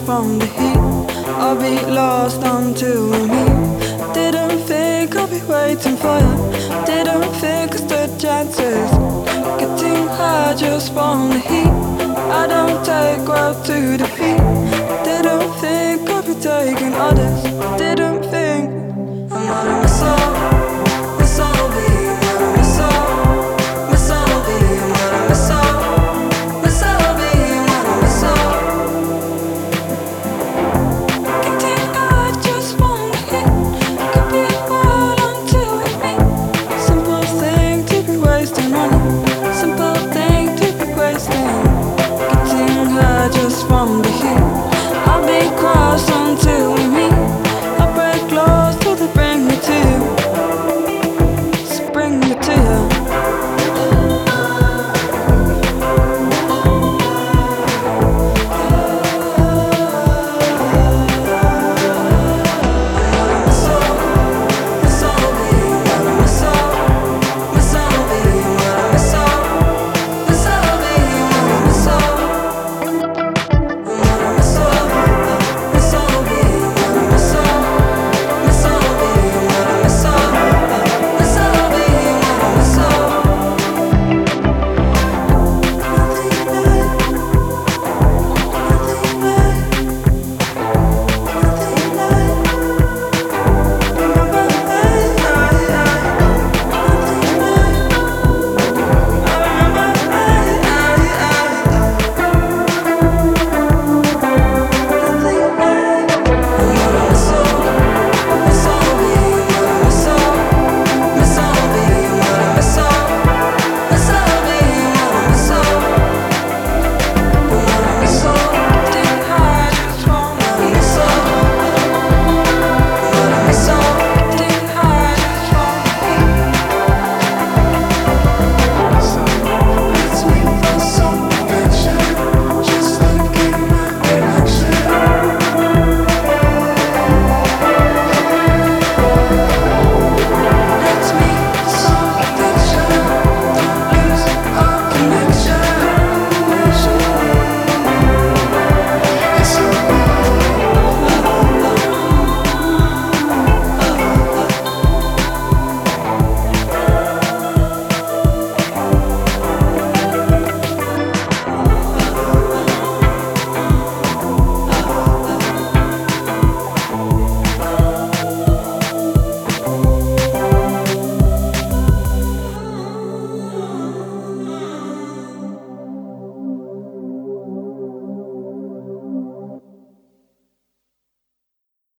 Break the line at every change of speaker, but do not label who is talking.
from the heat. I'll be lost until we meet. Didn't think I'll be waiting for you. Didn't think I stood chances. Getting high just from the heat. I don't take well to defeat. Didn't think I'd be taking others. Didn't think I'm not in my soul.